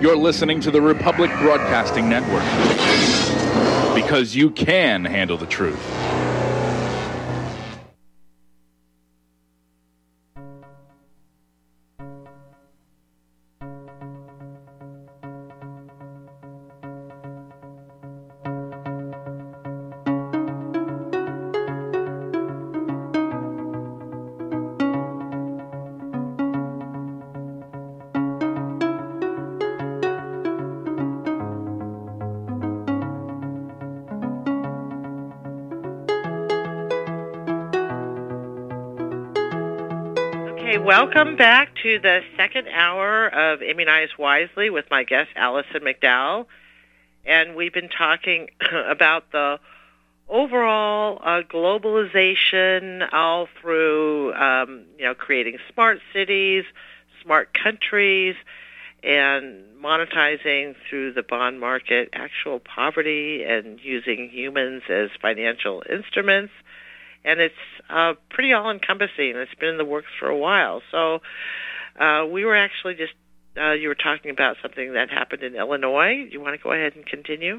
You're listening to the Republic Broadcasting Network. Because you can handle the truth. Welcome back to the second hour of Immunize Wisely with my guest, Allison McDowell. And we've been talking about the overall globalization all through, creating smart cities, smart countries, and monetizing through the bond market actual poverty and using humans as financial instruments. And it's pretty all-encompassing. It's been in the works for a while. So we were actually just, you were talking about something that happened in Illinois. Do you want to go ahead and continue?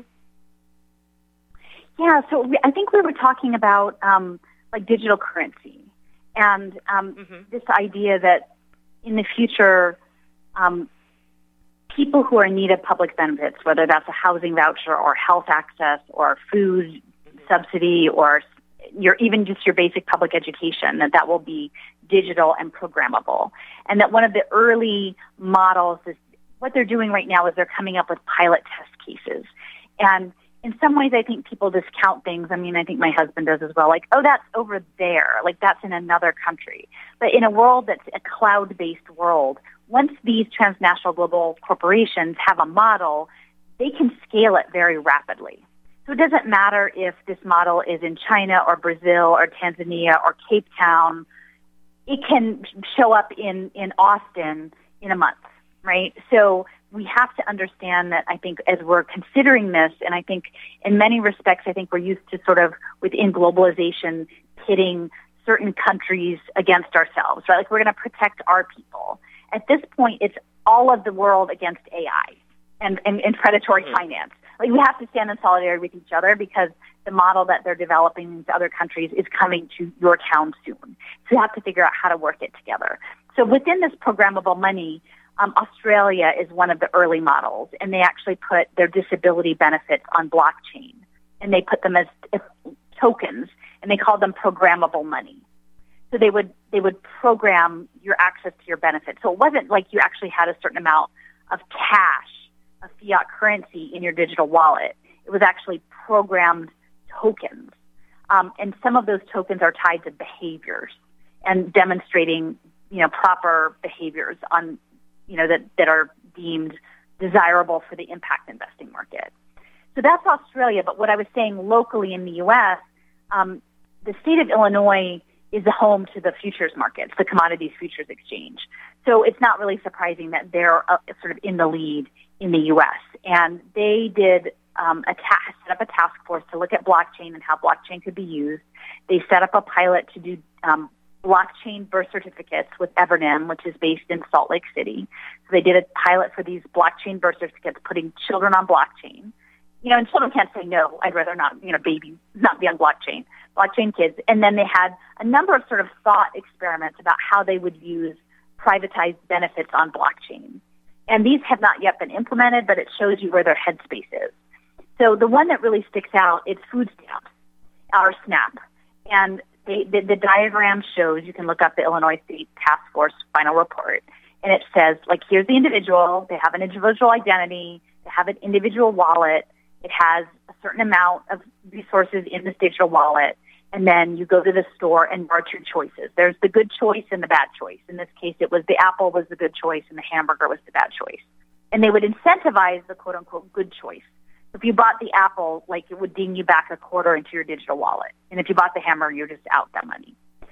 Yeah, so I think we were talking about digital currency and this idea that in the future, people who are in need of public benefits, whether that's a housing voucher or health access or food subsidy or even just your basic public education, that will be digital and programmable. And that one of the early models is what they're doing right now is they're coming up with pilot test cases. And in some ways, I think people discount things. I mean, I think my husband does as well. Like, oh, that's over there. Like, that's in another country. But in a world that's a cloud-based world, once these transnational global corporations have a model, they can scale it very rapidly. So it doesn't matter if this model is in China or Brazil or Tanzania or Cape Town. It can show up in Austin in a month, right? So we have to understand that, I think, as we're considering this, and I think in many respects, I think we're used to sort of within globalization pitting certain countries against ourselves, right? Like we're going to protect our people. At this point, it's all of the world against AI and predatory finance. Like we have to stand in solidarity with each other because the model that they're developing into other countries is coming to your town soon. So you have to figure out how to work it together. So within this programmable money, Australia is one of the early models, and they actually put their disability benefits on blockchain, and they put them as tokens, and they called them programmable money. So they would program your access to your benefits. So it wasn't like you actually had a certain amount of cash, of fiat currency in your digital wallet. It was actually programmed tokens. And some of those tokens are tied to behaviors and demonstrating, proper behaviors on, that are deemed desirable for the impact investing market. So that's Australia. But what I was saying locally in the U.S., the state of Illinois is the home to the futures markets, the commodities futures exchange. So it's not really surprising that they're sort of in the lead in the U.S. And they did set up a task force to look at blockchain and how blockchain could be used. They set up a pilot to do blockchain birth certificates with Evernym, which is based in Salt Lake City. So they did a pilot for these blockchain birth certificates, putting children on blockchain. And children can't say no. I'd rather not, babies not be on blockchain kids. And then they had a number of sort of thought experiments about how they would use privatized benefits on blockchain. And these have not yet been implemented, but it shows you where their headspace is. So the one that really sticks out is food stamps, or SNAP. And the diagram shows, you can look up the Illinois State Task Force final report, and it says, here's the individual. They have an individual identity. They have an individual wallet. It has a certain amount of resources in this digital wallet. And then you go to the store and mark your choices. There's the good choice and the bad choice. In this case, it was the apple was the good choice and the hamburger was the bad choice. And they would incentivize the quote-unquote good choice. If you bought the apple, it would ding you back a quarter into your digital wallet. And if you bought the hamburger, you're just out that money.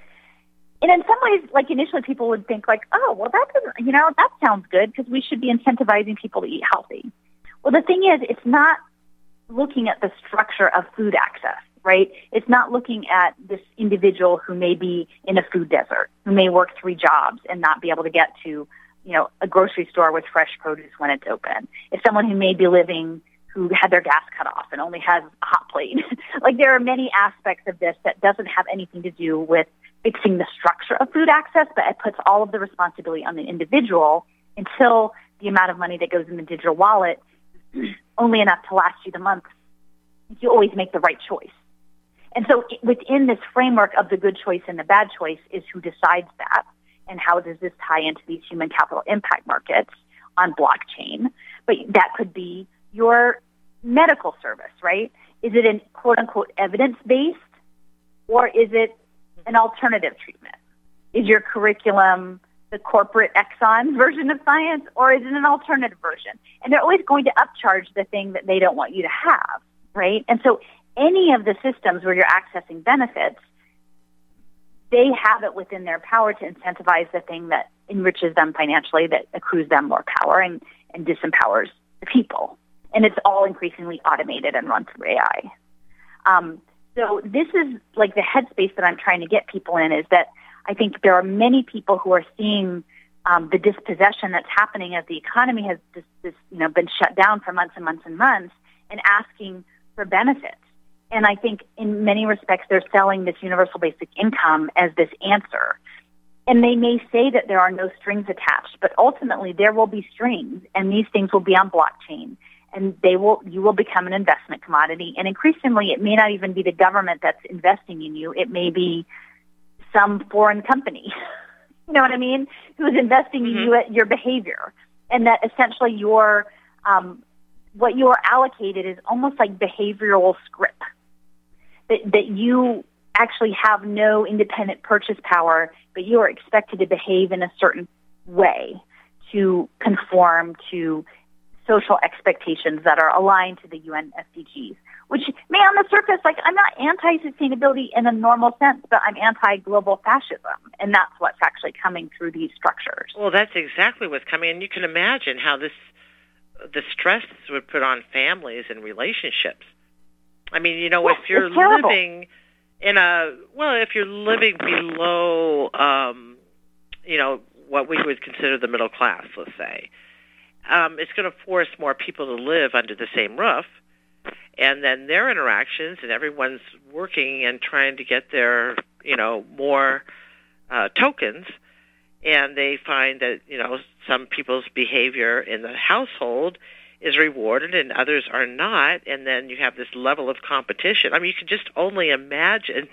And in some ways, initially people would think oh, well, that doesn't, that sounds good because we should be incentivizing people to eat healthy. Well, the thing is, it's not looking at the structure of food access, right? It's not looking at this individual who may be in a food desert, who may work 3 jobs and not be able to get to a grocery store with fresh produce when it's open. It's someone who had their gas cut off and only has a hot plate. Like, there are many aspects of this that doesn't have anything to do with fixing the structure of food access, but it puts all of the responsibility on the individual until the amount of money that goes in the digital wallet is only enough to last you the month. You always make the right choice. And so within this framework of the good choice and the bad choice is who decides that, and how does this tie into these human capital impact markets on blockchain. But that could be your medical service, right? Is it an quote-unquote evidence-based, or is it an alternative treatment? Is your curriculum the corporate Exxon version of science, or is it an alternative version? And they're always going to upcharge the thing that they don't want you to have, right? And so any of the systems where you're accessing benefits, they have it within their power to incentivize the thing that enriches them financially, that accrues them more power and disempowers the people. And it's all increasingly automated and run through AI. So this is like the headspace that I'm trying to get people in, is that I think there are many people who are seeing the dispossession that's happening as the economy has been shut down for months and months and months, and asking for benefits. And I think in many respects they're selling this universal basic income as this answer. And they may say that there are no strings attached, but ultimately there will be strings, and these things will be on blockchain. And you will become an investment commodity. And increasingly, it may not even be the government that's investing in you. It may be some foreign company, you know what I mean, who's investing in you at your behavior. And that essentially what you are allocated is almost like behavioral script, that you actually have no independent purchase power, but you are expected to behave in a certain way to conform to social expectations that are aligned to the UN SDGs, which may on the surface, like, I'm not anti-sustainability in a normal sense, but I'm anti-global fascism, and that's what's actually coming through these structures. Well, that's exactly what's coming, and you can imagine how the stress this would put on families and relationships. I mean, if you're living if you're living below, what we would consider the middle class, let's say, it's going to force more people to live under the same roof, and then their interactions, and everyone's working and trying to get their, more tokens, and they find that, some people's behavior in the household is rewarded and others are not, and then you have this level of competition. I mean, you can just only imagine,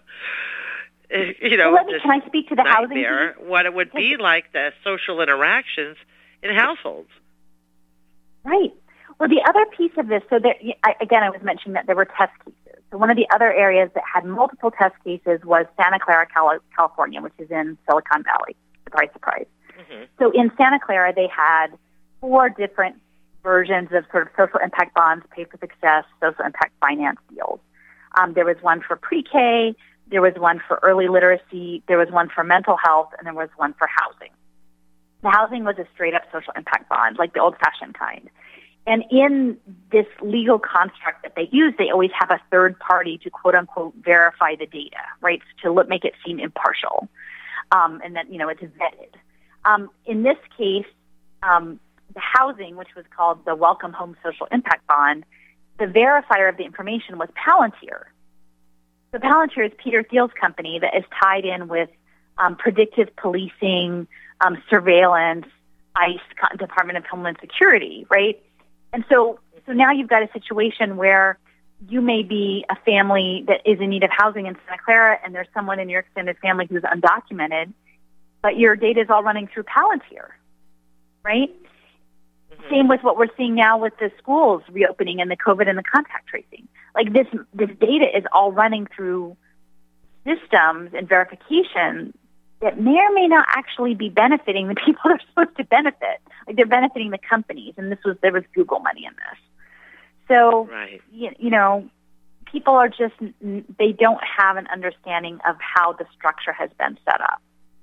can I speak to the housing? What it would be like, the social interactions in households. Right. Well, the other piece of this, so I was mentioning that there were test cases. So one of the other areas that had multiple test cases was Santa Clara, California, which is in Silicon Valley. Surprise, surprise. Mm-hmm. So in Santa Clara, they had 4 different versions of sort of social impact bonds, pay for success, social impact finance deals. There was one for pre-K, there was one for early literacy, there was one for mental health, and there was one for housing. The housing was a straight-up social impact bond, like the old-fashioned kind. And in this legal construct that they use, they always have a third party to, quote-unquote, verify the data, right, to make it seem impartial, and that, it's vetted. In this case, the housing, which was called the Welcome Home Social Impact Bond, the verifier of the information was Palantir. So Palantir is Peter Thiel's company that is tied in with predictive policing, surveillance, ICE, Department of Homeland Security, right? And so now you've got a situation where you may be a family that is in need of housing in Santa Clara, and there's someone in your extended family who's undocumented, but your data is all running through Palantir, right? Mm-hmm. Same with what we're seeing now with the schools reopening and the COVID and the contact tracing. Like this data is all running through systems and verification that may or may not actually be benefiting the people they're supposed to benefit. Like they're benefiting the companies, and there was Google money in this. So, right. People are they don't have an understanding of how the structure has been set up.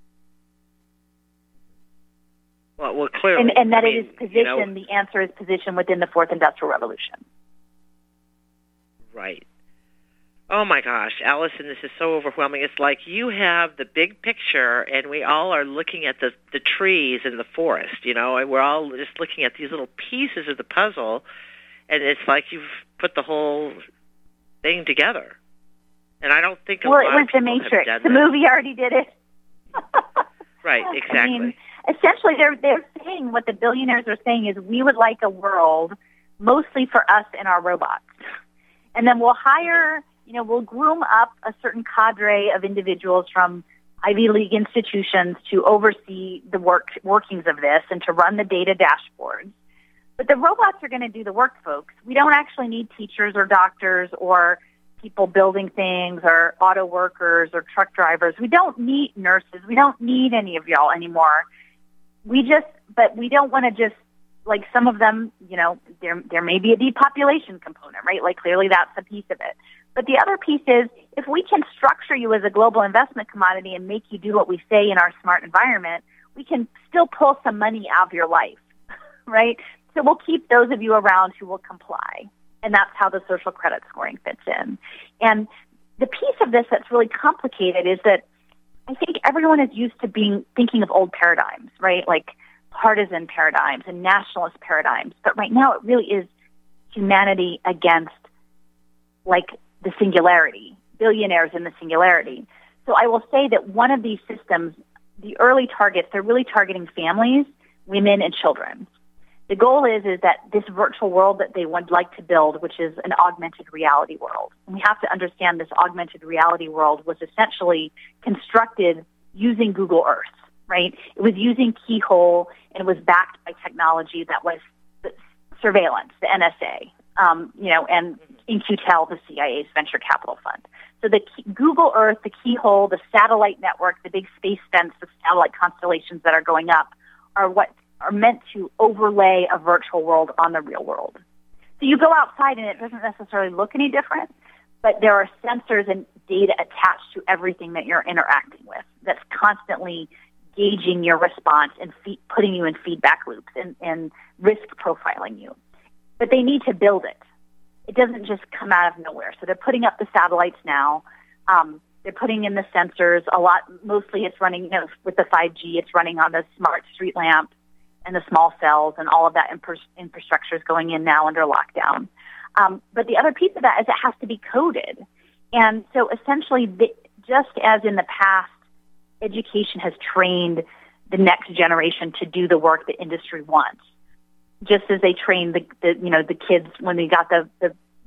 Well, clearly. And that it is positioned, the answer is positioned within the Fourth Industrial Revolution. Right. Oh my gosh, Allison, this is so overwhelming. It's like you have the big picture and we all are looking at the trees in the forest, and we're all just looking at these little pieces of the puzzle, and it's like you've put the whole thing together. And I don't think a lot of people have done that. Well, it was The Matrix. The movie already did it. Right, exactly. I mean, essentially, they're saying, what the billionaires are saying is, we would like a world mostly for us and our robots. And then we'll hire, we'll groom up a certain cadre of individuals from Ivy League institutions to oversee the workings of this and to run the data dashboards. But the robots are going to do the work, folks. We don't actually need teachers or doctors or people building things or auto workers or truck drivers. We don't need nurses. We don't need any of y'all anymore. But we don't want to just, like some of them, there may be a depopulation component, right? Like clearly that's a piece of it. But the other piece is, if we can structure you as a global investment commodity and make you do what we say in our smart environment, we can still pull some money out of your life, right? So we'll keep those of you around who will comply. And that's how the social credit scoring fits in. And the piece of this that's really complicated is that I think everyone is used to thinking of old paradigms, right? Like partisan paradigms and nationalist paradigms. But right now it really is humanity against like the singularity, billionaires in the singularity. So I will say that one of these systems, the early targets, they're really targeting families, women, and children. The goal is that this virtual world that they would like to build, which is an augmented reality world. And we have to understand this augmented reality world was essentially constructed using Google Earth, right? It was using Keyhole, and it was backed by technology that was surveillance, the NSA, and In-Q-Tel, the CIA's venture capital fund. So the Google Earth, the Keyhole, the satellite network, the big space fence, the satellite constellations that are going up are what are meant to overlay a virtual world on the real world. So you go outside and it doesn't necessarily look any different, but there are sensors and data attached to everything that you're interacting with that's constantly gauging your response and putting you in feedback loops and risk profiling you. But they need to build it. It doesn't just come out of nowhere. So they're putting up the satellites now. They're putting in the sensors a lot. Mostly it's running, with the 5G, it's running on the smart street lamp and the small cells, and all of that infrastructure is going in now under lockdown. But the other piece of that is it has to be coded. And so essentially, just as in the past, education has trained the next generation to do the work that industry wants, just as they trained the kids when they got the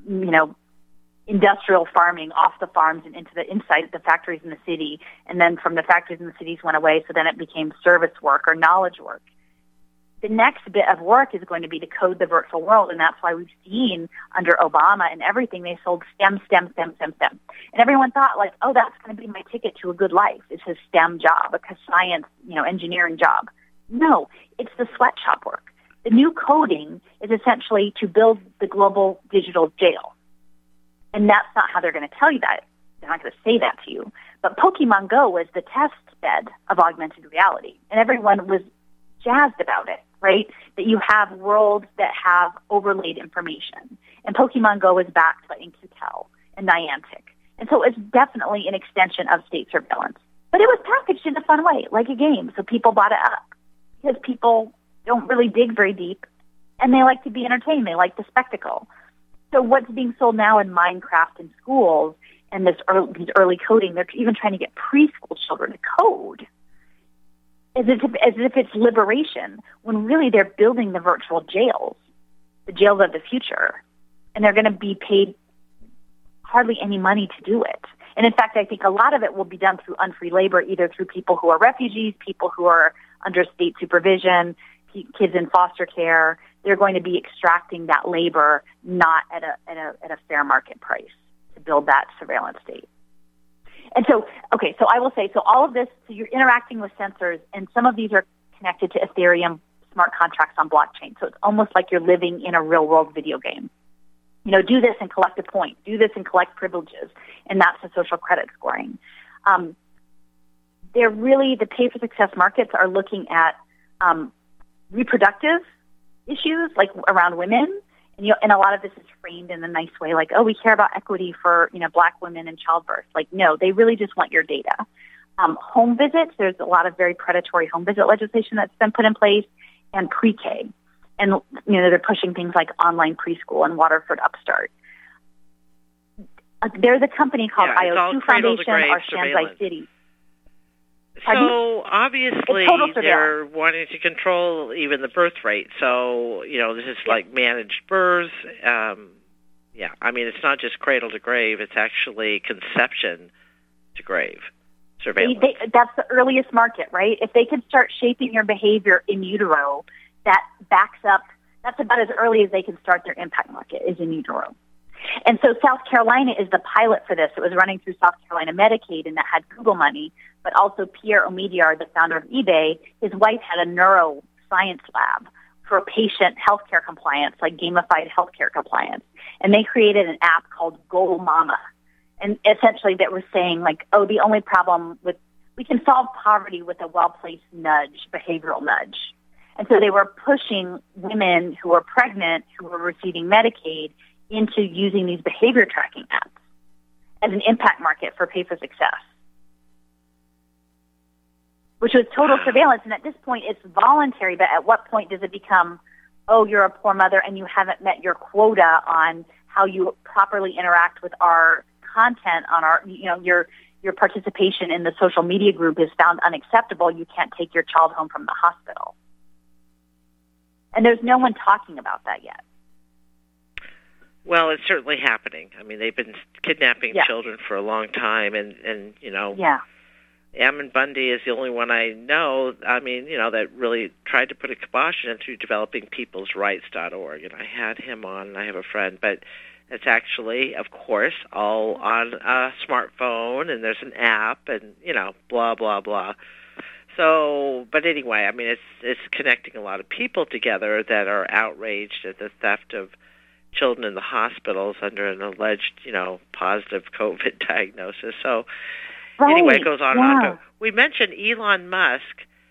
industrial farming off the farms and into inside the factories in the city, and then from the factories in the cities went away, so then it became service work or knowledge work. The next bit of work is going to be to code the virtual world, and that's why we've seen under Obama and everything, they sold STEM. And everyone thought, like, oh, that's going to be my ticket to a good life. It's a STEM job, a science, engineering job. No, it's the sweatshop work. The new coding is essentially to build the global digital jail. And that's not how they're going to tell you that. They're not going to say that to you. But Pokemon Go was the test bed of augmented reality, and everyone was jazzed about it, right? That you have worlds that have overlaid information. And Pokemon Go is backed by In-Q-Tel and Niantic. And so it's definitely an extension of state surveillance. But it was packaged in a fun way, like a game. So people bought it up because people don't really dig very deep, and they like to be entertained. They like the spectacle. So what's being sold now in Minecraft in schools and these early coding, they're even trying to get preschool children to code as if it's liberation, when really they're building the virtual jails, the jails of the future, and they're going to be paid hardly any money to do it. And in fact, I think a lot of it will be done through unfree labor, either through people who are refugees, people who are under state supervision, kids in foster care. They're going to be extracting that labor not at a fair market price to build that surveillance state. And so I will say, so all of this, so you're interacting with sensors, and some of these are connected to Ethereum smart contracts on blockchain. So it's almost like you're living in a real-world video game. Do this and collect a point. Do this and collect privileges. And that's the social credit scoring. They're really, the pay-for-success markets are looking at reproductive issues, like around women, And a lot of this is framed in a nice way, like, oh, we care about equity for, Black women in childbirth. Like, no, they really just want your data. Home visits, there's a lot of very predatory home visit legislation that's been put in place, and pre-K. And, they're pushing things like online preschool and Waterford Upstart. There's a company called IO2 Foundation or Shanzai City. So obviously they're wanting to control even the birth rate. So, this is like managed births. It's not just cradle to grave. It's actually conception to grave surveillance. That's the earliest market, right? If they could start shaping your behavior in utero, that backs up. That's about as early as they can start their impact market is in utero. And so South Carolina is the pilot for this. It was running through South Carolina Medicaid, and that had Google money, but also Pierre Omidyar, the founder of eBay, his wife had a neuroscience lab for patient healthcare compliance, like gamified healthcare compliance. And they created an app called Goal Mama. And essentially that was saying, like, oh, the only problem we can solve poverty with a well-placed nudge, behavioral nudge. And so they were pushing women who were pregnant, who were receiving Medicaid, into using these behavior tracking apps as an impact market for pay for success, which was total surveillance. And at this point, it's voluntary, but at what point does it become, oh, you're a poor mother and you haven't met your quota on how you properly interact with our content on our, your participation in the social media group is found unacceptable. You can't take your child home from the hospital. And there's no one talking about that yet. Well, it's certainly happening. I mean, they've been kidnapping children for a long time, and Ammon Bundy is the only one I know, that really tried to put a kibosh into developing peoplesrights.org. And I had him on, and I have a friend, but it's actually, of course, all on a smartphone, and there's an app, and, blah, blah, blah. So, but anyway, it's connecting a lot of people together that are outraged at the theft of children in the hospitals under an alleged, positive COVID diagnosis. So, anyway, it goes on and on. We mentioned Elon Musk.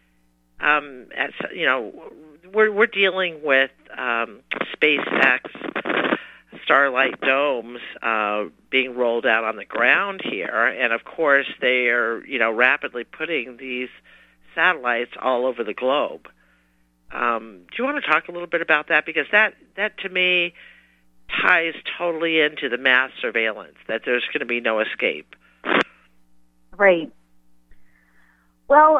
We're dealing with SpaceX Starlight domes being rolled out on the ground here, and of course they are, rapidly putting these satellites all over the globe. Do you want to talk a little bit about that? Because that to me ties totally into the mass surveillance, that there's going to be no escape. Right. Well,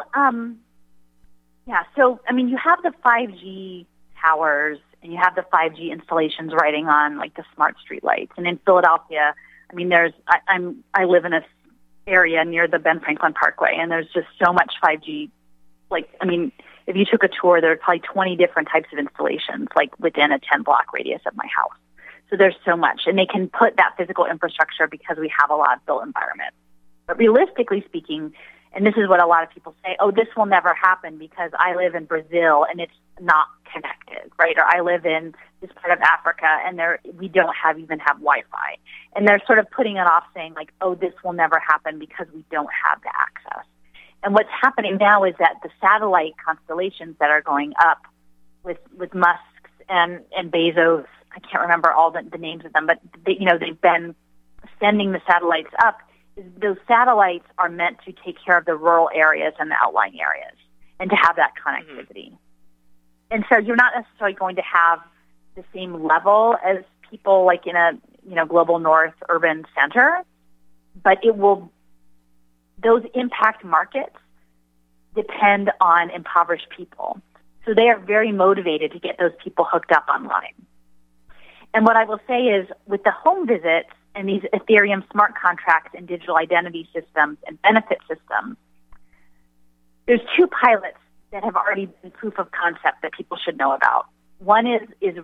so, you have the 5G towers and you have the 5G installations riding on, like, the smart street lights. And in Philadelphia, I live in a area near the Ben Franklin Parkway, and there's just so much 5G. If you took a tour, there are probably 20 different types of installations, like, within a 10-block radius of my house. So there's so much. And they can put that physical infrastructure because we have a lot of built environment. But realistically speaking, and this is what a lot of people say, oh, this will never happen because I live in Brazil and it's not connected, right? Or I live in this part of Africa and we don't even have Wi-Fi. And they're sort of putting it off saying, like, oh, this will never happen because we don't have the access. And what's happening now is that the satellite constellations that are going up with Musk and Bezos, I can't remember all the names of them, but they've been sending the satellites up. Those satellites are meant to take care of the rural areas and the outlying areas and to have that connectivity. Mm-hmm. And so you're not necessarily going to have the same level as people like in a global north urban center, but those impact markets depend on impoverished people. So they are very motivated to get those people hooked up online. And what I will say is with the home visits and these Ethereum smart contracts and digital identity systems and benefit systems, there's two pilots that have already been proof of concept that people should know about. One is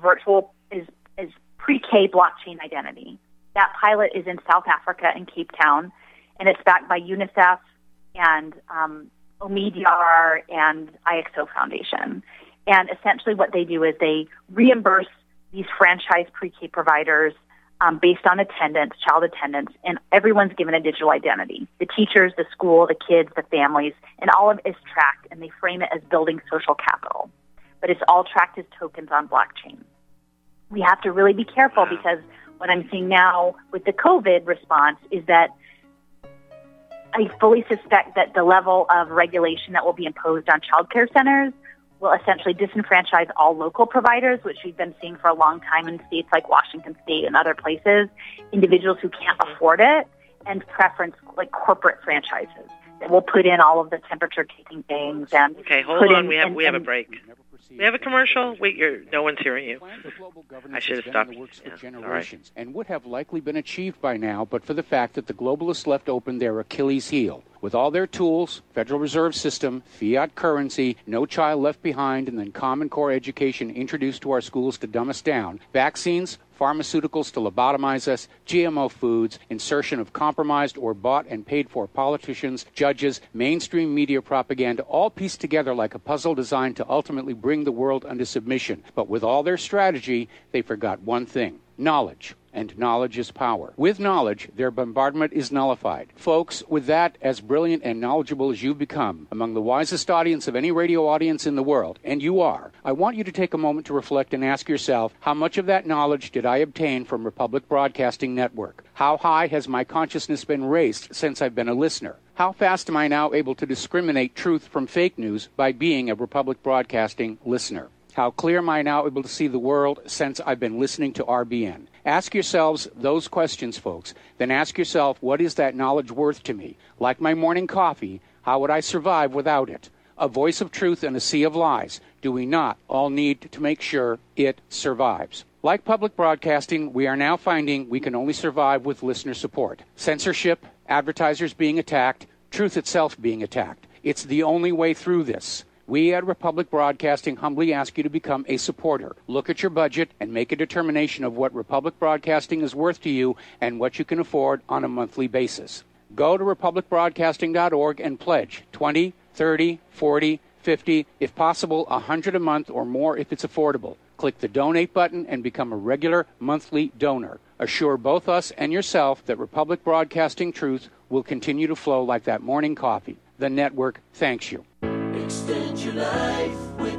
pre-K blockchain identity. That pilot is in South Africa in Cape Town, and it's backed by UNICEF and Omidyar and IXO Foundation. And essentially what they do is they reimburse these franchise pre-K providers based on attendance, child attendance, and everyone's given a digital identity. The teachers, the school, the kids, the families, and all of it is tracked, and they frame it as building social capital. But it's all tracked as tokens on blockchain. we have to really be careful because what I'm seeing now with the COVID response is that I fully suspect that the level of regulation that will be imposed on child care centers will essentially disenfranchise all local providers, which we've been seeing for a long time in states like Washington State and other places, individuals who can't afford it, and preference like corporate franchises that will put in all of the temperature-taking things. And okay, hold on. We have a break. We have a commercial. Wait, no one's hearing you. I should have stopped. Generations and would have likely been achieved by now, but for the fact that the globalists left open their Achilles heel. With all their tools, Federal Reserve System, fiat currency, no child left behind, and then Common Core education introduced to our schools to dumb us down, vaccines, pharmaceuticals to lobotomize us, GMO foods, insertion of compromised or bought and paid for politicians, judges, mainstream media propaganda, all pieced together like a puzzle designed to ultimately bring the world under submission. But with all their strategy, they forgot one thing: knowledge. And knowledge is power. With knowledge, their bombardment is nullified. Folks, with that, as brilliant and knowledgeable as you've become, among the wisest audience of any radio audience in the world, and you are, I want you to take a moment to reflect and ask yourself, how much of that knowledge did I obtain from Republic Broadcasting Network? How high has my consciousness been raised since I've been a listener? How fast am I now able to discriminate truth from fake news by being a Republic Broadcasting listener? How clear am I now able to see the world since I've been listening to RBN? Ask yourselves those questions, folks. Then ask yourself, what is that knowledge worth to me? Like my morning coffee, how would I survive without it? A voice of truth in a sea of lies. Do we not all need to make sure it survives? Like public broadcasting, we are now finding we can only survive with listener support. Censorship, advertisers being attacked, truth itself being attacked. It's the only way through this. We at Republic Broadcasting humbly ask you to become a supporter. Look at your budget and make a determination of what Republic Broadcasting is worth to you and what you can afford on a monthly basis. Go to republicbroadcasting.org and pledge $20, $30, $40, $50, if possible, $100 a month or more if it's affordable. Click the donate button and become a regular monthly donor. Assure both us and yourself that Republic Broadcasting truth will continue to flow like that morning coffee. The network thanks you. Extend your life with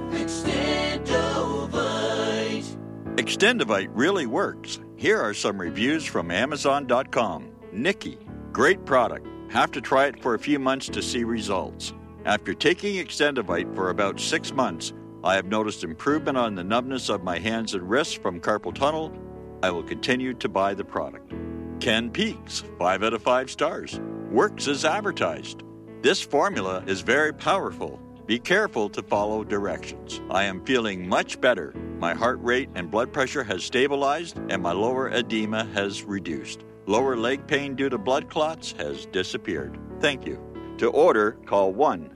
Extendovite. Extendovite really works. Here are some reviews from Amazon.com. Nikki, great product. Have to try it for a few months to see results. After taking Extendovite for about 6 months, I have noticed improvement on the numbness of my hands and wrists from carpal tunnel. I will continue to buy the product. Ken Peaks, 5 out of 5 stars. Works as advertised. This formula is very powerful. Be careful to follow directions. I am feeling much better. My heart rate and blood pressure has stabilized, and my lower edema has reduced. Lower leg pain due to blood clots has disappeared. Thank you. To order, call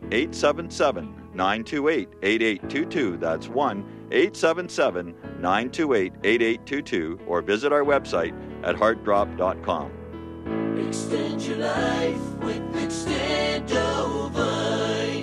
1-877-928-8822. That's 1-877-928-8822, or visit our website at heartdrop.com. Extend your life with Extendovite.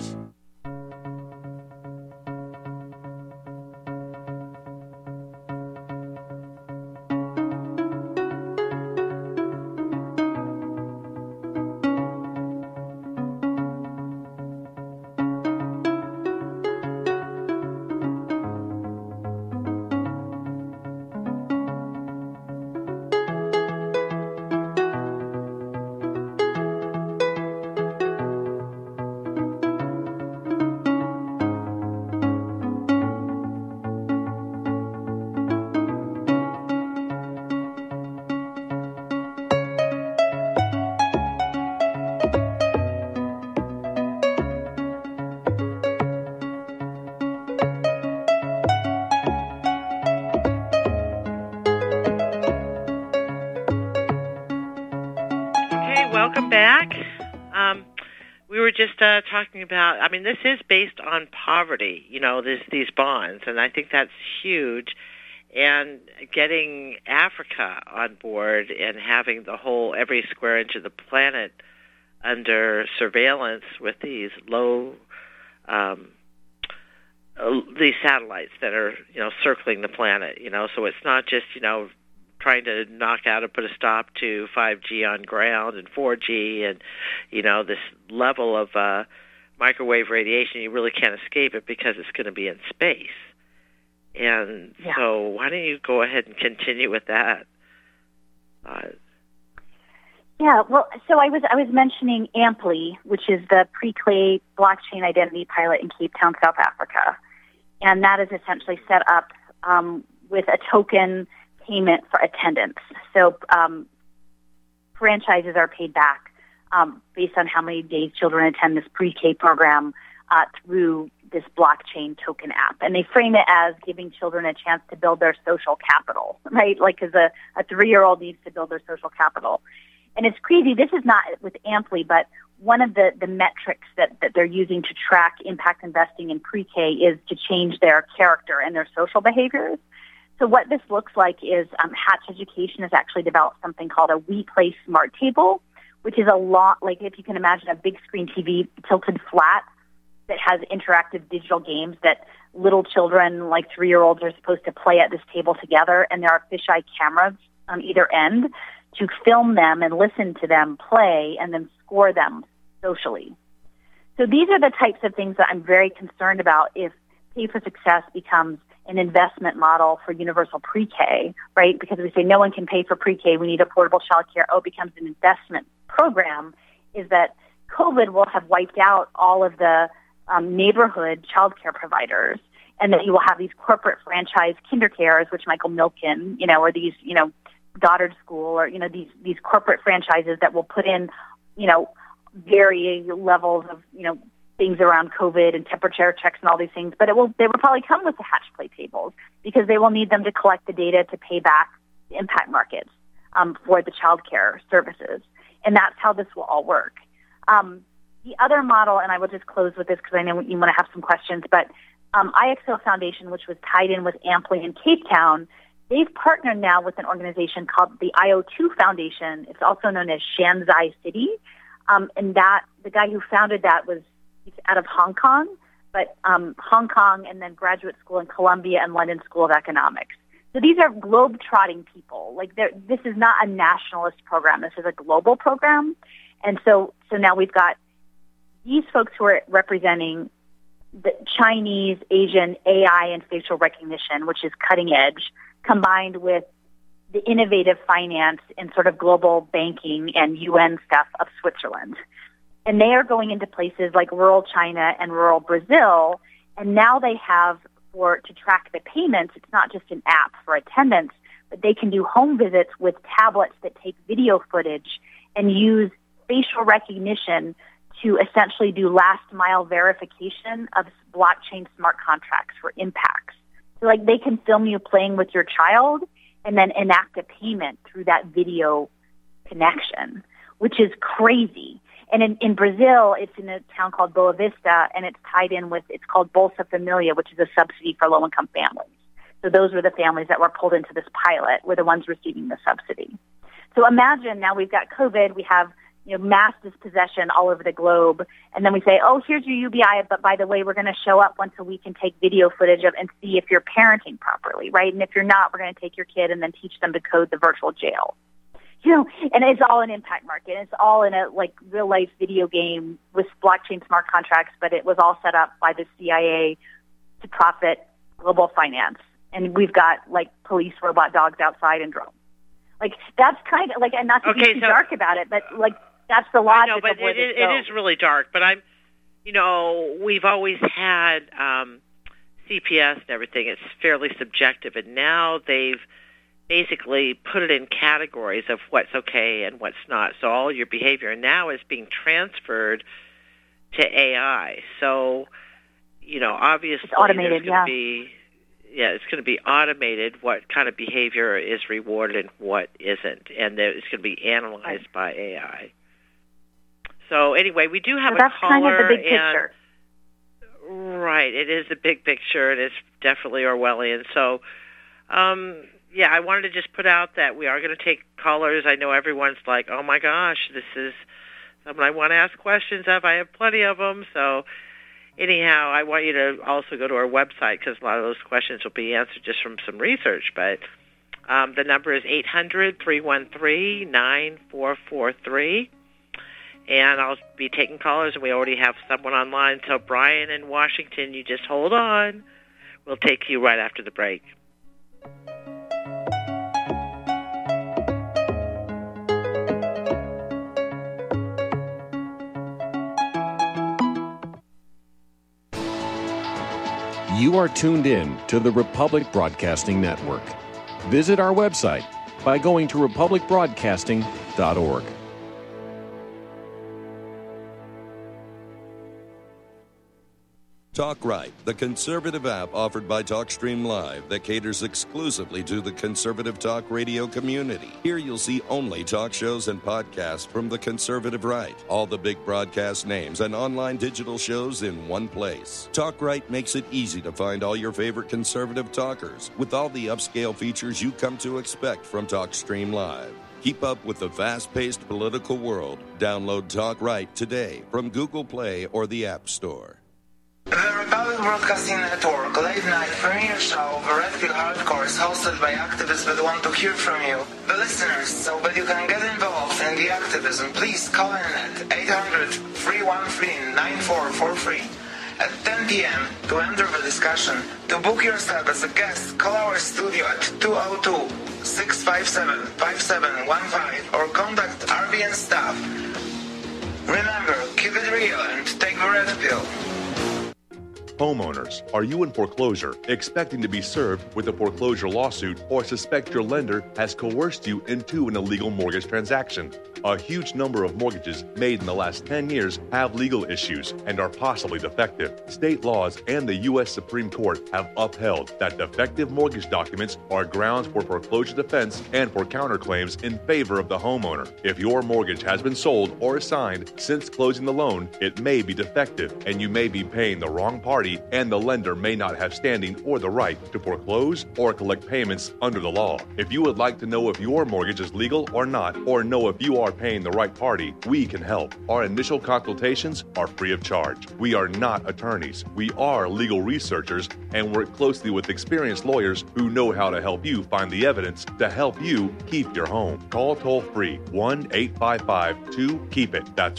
Welcome back. We were just talking about, I mean, this is based on poverty, you know, these bonds, and I think that's huge. And getting Africa on board and having the whole, every square inch of the planet under surveillance with these these satellites that are, you know, circling the planet, you know, so it's not just, you know, trying to knock out and put a stop to 5G on ground and 4G and, you know, this level of microwave radiation, you really can't escape it because it's going to be in space. And so why don't you go ahead and continue with that? Yeah, well, so I was mentioning Ampli, which is the pre-K blockchain identity pilot in Cape Town, South Africa. And that is essentially set up with a token payment for attendance. So franchises are paid back based on how many days children attend this pre-K program through this blockchain token app. And they frame it as giving children a chance to build their social capital, right? Like, because a 3-year-old needs to build their social capital. And it's crazy. This is not with Ampli, but one of the metrics that they're using to track impact investing in pre-K is to change their character and their social behaviors. So what this looks like is Hatch Education has actually developed something called a WePlay Smart Table, which is a lot, like if you can imagine a big screen TV tilted flat that has interactive digital games that little children, like 3-year-olds, are supposed to play at this table together, and there are fisheye cameras on either end to film them and listen to them play and then score them socially. So these are the types of things that I'm very concerned about if Pay for Success becomes an investment model for universal pre-K, right? Because we say no one can pay for pre-K, we need affordable child care. Oh, it becomes an investment program, is that COVID will have wiped out all of the neighborhood child care providers, and that you will have these corporate franchise kinder cares, which Michael Milken, or these, Goddard School, or, these corporate franchises that will put in, varying levels of, things around COVID and temperature checks and all these things. But they will probably come with the Hatch Play tables because they will need them to collect the data to pay back the impact markets for the child care services. And that's how this will all work. The other model, and I will just close with this because I know you want to have some questions, but IXL Foundation, which was tied in with Ampli in Cape Town, they've partnered now with an organization called the IO2 Foundation. It's also known as Shanzai City. And that the guy who founded that he's out of Hong Kong, but Hong Kong and then graduate school in Columbia and London School of Economics. So these are globe-trotting people. Like, this is not a nationalist program. This is a global program. And so now we've got these folks who are representing the Chinese, Asian, AI, and facial recognition, which is cutting edge, combined with the innovative finance and sort of global banking and UN stuff of Switzerland. And they are going into places like rural China and rural Brazil, and now they have, to track the payments, it's not just an app for attendance, but they can do home visits with tablets that take video footage and use facial recognition to essentially do last-mile verification of blockchain smart contracts for impacts. So, like, they can film you playing with your child and then enact a payment through that video connection, which is crazy. And in Brazil, it's in a town called Boa Vista, and it's tied in with, it's called Bolsa Familia, which is a subsidy for low-income families. So those were the families that were pulled into this pilot, were the ones receiving the subsidy. So imagine now we've got COVID, we have mass dispossession all over the globe, and then we say, oh, here's your UBI, but by the way, we're going to show up once a week and take video footage of and see if you're parenting properly, right? And if you're not, we're going to take your kid and then teach them to code the virtual jail. And it's all an impact market. It's all in a real life video game with blockchain smart contracts, but it was all set up by the CIA to profit global finance. And we've got police robot dogs outside and drones. That's kind of and not to be too dark about it, but that's the logic. I know, but of where it is really dark. But we've always had CPS and everything. It's fairly subjective, and now they've basically put it in categories of what's okay and what's not. So all your behavior now is being transferred to AI. So, obviously it's automated, it's going to be automated what kind of behavior is rewarded and what isn't. And it's going to be analyzed by AI. So anyway, we do have a caller. That's kind of the big picture. Right. It is a big picture. It is definitely Orwellian. So, I wanted to just put out that we are going to take callers. I know everyone's like, oh, my gosh, this is someone I want to ask questions of. I have plenty of them. So anyhow, I want you to also go to our website because a lot of those questions will be answered just from some research. But the number is 800-313-9443. And I'll be taking callers, and we already have someone online. So Brian in Washington, you just hold on. We'll take you right after the break. You are tuned in to the Republic Broadcasting Network. Visit our website by going to republicbroadcasting.org. Talk Right, the conservative app offered by TalkStream Live that caters exclusively to the conservative talk radio community. Here you'll see only talk shows and podcasts from the conservative right. All the big broadcast names and online digital shows in one place. Talk Right makes it easy to find all your favorite conservative talkers with all the upscale features you come to expect from TalkStream Live. Keep up with the fast-paced political world. Download Talk Right today from Google Play or the App Store. The Republic Broadcasting Network late-night premiere show, The Red Pill Hardcore, is hosted by activists that want to hear from you, the listeners. So that you can get involved in the activism, please call in at 800-313-9443 at 10 p.m. to enter the discussion. To book yourself as a guest, call our studio at 202-657-5715 or contact RBN staff. Remember, keep it real and take the red pill. Homeowners, are you in foreclosure, expecting to be served with a foreclosure lawsuit, or suspect your lender has coerced you into an illegal mortgage transaction? A huge number of mortgages made in the last 10 years have legal issues and are possibly defective. State laws and the U.S. Supreme Court have upheld that defective mortgage documents are grounds for foreclosure defense and for counterclaims in favor of the homeowner. If your mortgage has been sold or assigned since closing the loan, it may be defective and you may be paying the wrong party, and the lender may not have standing or the right to foreclose or collect payments under the law. If you would like to know if your mortgage is legal or not, or know if you are paying the right party, we can help. Our initial consultations are free of charge. We are not attorneys. We are legal researchers and work closely with experienced lawyers who know how to help you find the evidence to help you keep your home. Call toll-free 1-855-2-KEEP-IT. That's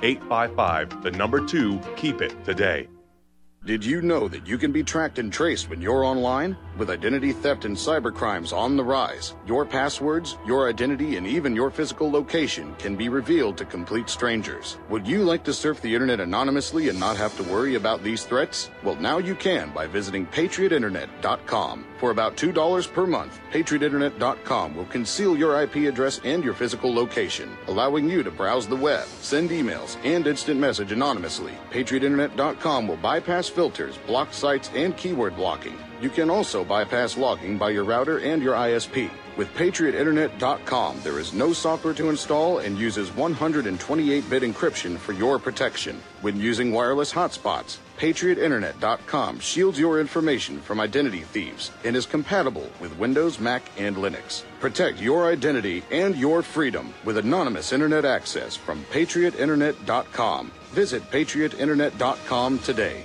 1-855-2-KEEP-IT today. Did you know that you can be tracked and traced when you're online? With identity theft and cybercrimes on the rise, your passwords, your identity, and even your physical location can be revealed to complete strangers. Would you like to surf the internet anonymously and not have to worry about these threats? Well, now you can by visiting patriotinternet.com. For about $2 per month, patriotinternet.com will conceal your IP address and your physical location, allowing you to browse the web, send emails, and instant message anonymously. patriotinternet.com will bypass filters, block sites, and keyword blocking. You can also bypass logging by your router and your ISP. With patriotinternet.com, there is no software to install and uses 128-bit encryption for your protection. When using wireless hotspots, patriotinternet.com shields your information from identity thieves and is compatible with Windows, Mac, and Linux. Protect your identity and your freedom with anonymous internet access from patriotinternet.com. Visit patriotinternet.com today.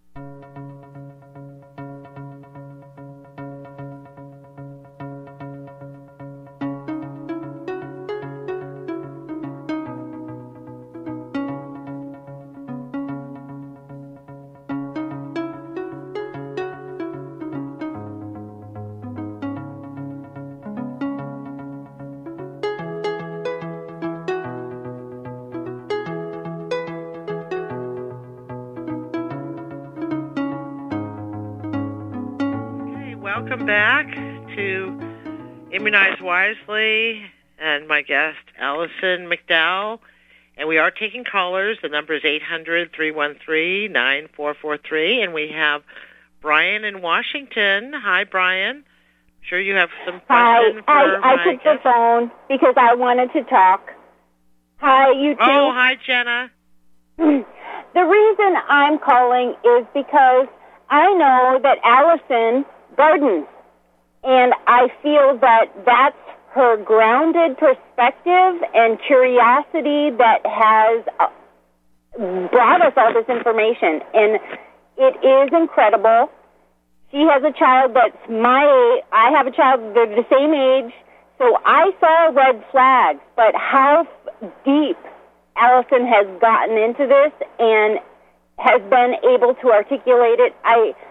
Welcome back to Immunize Wisely and my guest, Allison McDowell. And we are taking callers. The number is 800-313-9443. And we have Brian in Washington. Hi, Brian. I'm sure you have some questions for I took the phone because I wanted to talk. Hi, you two. Oh, hi, Jenna. The reason I'm calling is because I know that Allison gardens, and I feel that that's her grounded perspective and curiosity that has brought us all this information, and it is incredible. She has a child that's my age. I have a child, they're the same age, so I saw red flags, but how deep Allison has gotten into this and has been able to articulate it, I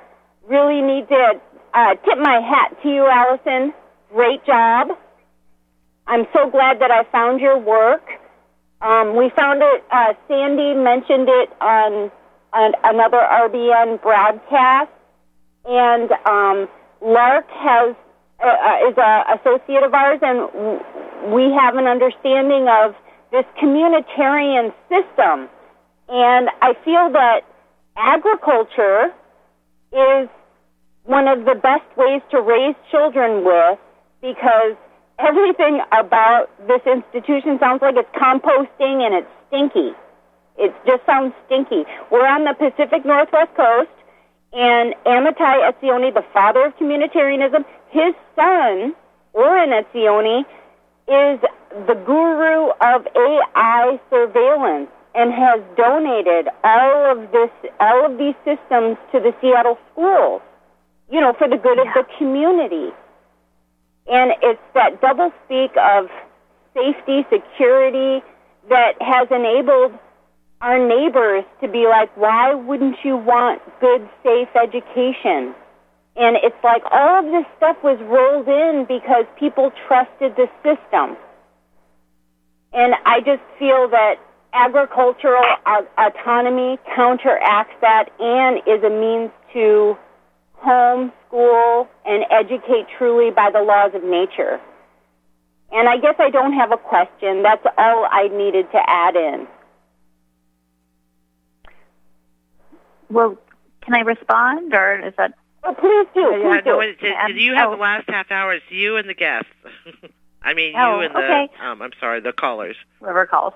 really need to tip my hat to you, Allison. Great job. I'm so glad that I found your work. We found it, Sandy mentioned it on another RBN broadcast, and Lark is an associate of ours, and we have an understanding of this communitarian system. And I feel that agriculture is one of the best ways to raise children with, because everything about this institution sounds like it's composting and it's stinky. It just sounds stinky. We're on the Pacific Northwest coast, and Amitai Etzioni, the father of communitarianism, his son, Oren Etzioni, is the guru of AI surveillance and has donated all of these systems to the Seattle schools, for the good of the community. And it's that double speak of safety, security that has enabled our neighbors to be like, why wouldn't you want good, safe education? And it's like all of this stuff was rolled in because people trusted the system. And I just feel that agricultural autonomy counteracts that and is a means to homeschool and educate truly by the laws of nature. And I guess I don't have a question. That's all I needed to add in. Well, can I respond, or is that... Oh, please do. Yeah, no, you have the last half hour. It's you and the guests. I mean, you and okay. The callers. Whoever calls.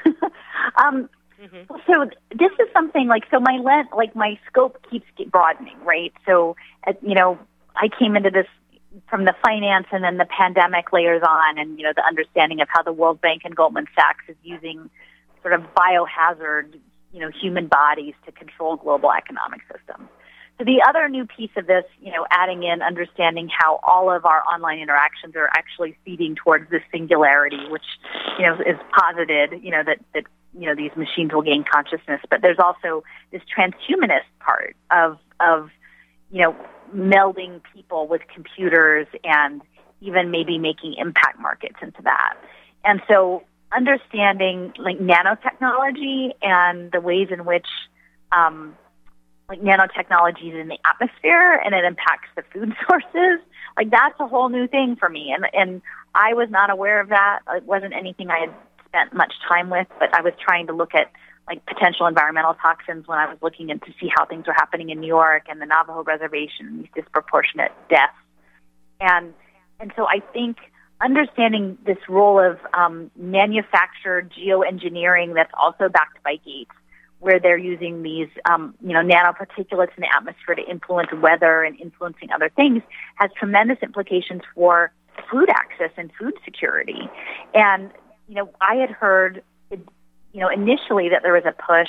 So this is something my scope keeps broadening, right? So, I came into this from the finance and then the pandemic layers on, and, the understanding of how the World Bank and Goldman Sachs is using sort of biohazard, human bodies to control global economic systems. So the other new piece of this, adding in understanding how all of our online interactions are actually feeding towards this singularity, which, is posited, that these machines will gain consciousness. But there's also this transhumanist part of melding people with computers and even maybe making impact markets into that. And so understanding nanotechnology and the ways in which nanotechnology is in the atmosphere and it impacts the food sources, that's a whole new thing for me. And I was not aware of that. It wasn't anything I had spent much time with, but I was trying to look at potential environmental toxins when I was looking in to see how things were happening in New York and the Navajo Reservation, these disproportionate deaths. And so I think understanding this role of manufactured geoengineering that's also backed by Gates, where they're using these, nanoparticulates in the atmosphere to influence weather and influencing other things, has tremendous implications for food access and food security. And, I had heard, initially that there was a push,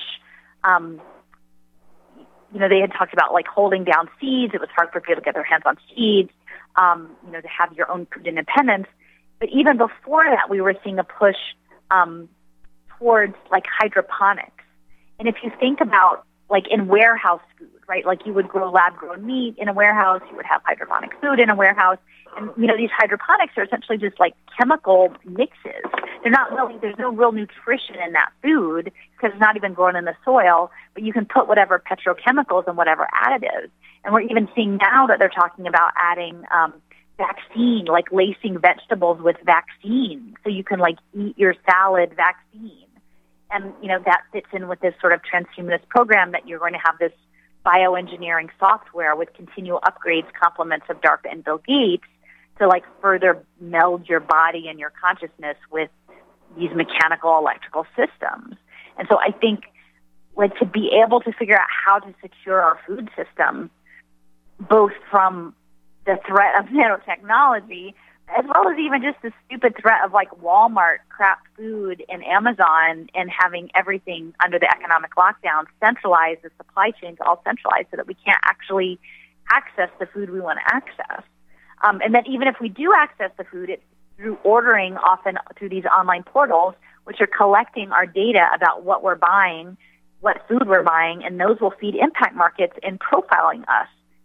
they had talked about holding down seeds. It was hard for people to get their hands on seeds, to have your own food independence. But even before that, we were seeing a push towards hydroponics. And if you think about in warehouse food, right? You would grow lab-grown meat in a warehouse, you would have hydroponic food in a warehouse, and these hydroponics are essentially just chemical mixes. They're not really, there's no real nutrition in that food because it's not even grown in the soil, but you can put whatever petrochemicals and whatever additives. And we're even seeing now that they're talking about adding vaccine, lacing vegetables with vaccine, so you can eat your salad vaccine. And, that fits in with this sort of transhumanist program that you're going to have this bioengineering software with continual upgrades, complements of DARPA and Bill Gates to further meld your body and your consciousness with these mechanical electrical systems. And so I think to be able to figure out how to secure our food system, both from the threat of nanotechnology, as well as even just the stupid threat of Walmart crap food and Amazon and having everything under the economic lockdown centralized, the supply chains all centralized so that we can't actually access the food we want to access. And then even if we do access the food, it's through ordering, often through these online portals, which are collecting our data about what we're buying, what food we're buying, and those will feed impact markets in profiling us